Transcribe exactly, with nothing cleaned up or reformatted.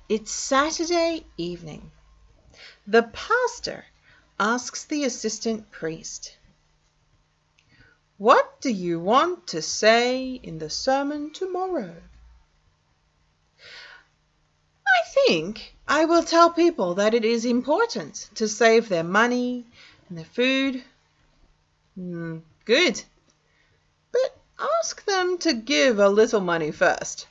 It's Saturday evening. The pastor asks the assistant priest, "What do you want to say in the sermon tomorrow?" "I think I will tell people that it is important to save their money and their food." "Good, but ask them to give a little money first."